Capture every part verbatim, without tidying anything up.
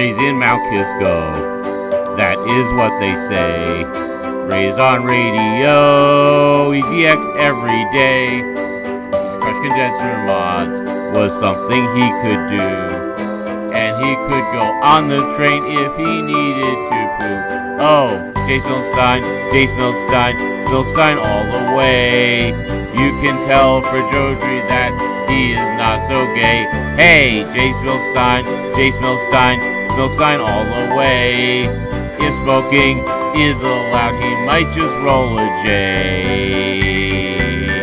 raising Mount Kisco, that is what they say. Raise on radio, E D X every day. Crush condenser mods was something he could do, and he could go on the train if he needed to poop. Oh, Jace Milkstein, Jace Milkstein, Milkstein all the way. You can tell for Jodry that he is not so gay. Hey, Jace Milkstein, Jace Milkstein, Milkstein all the way. If smoking is allowed, he might just roll a J.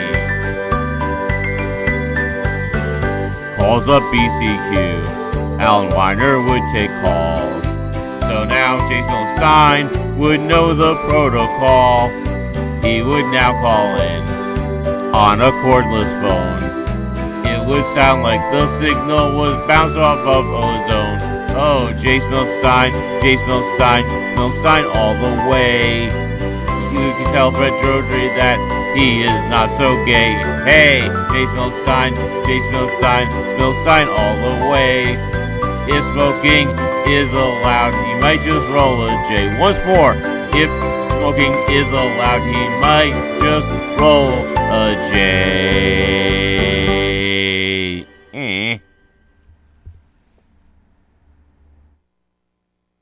Calls up B C Q, Alan Weiner would take calls. So now Jace Milkstein would know the protocol. He would now call in on a cordless phone. It would sound like the signal was bounced off of ozone. Oh, Jace Milkstein, Jace Milkstein, Milkstein all the way. You can tell Fred Jodry that he is not so gay. Hey, Jace Milkstein, Jace Milkstein, Milkstein all the way. If smoking is allowed, he might just roll a J. Once more, if smoking is allowed, he might just roll a J.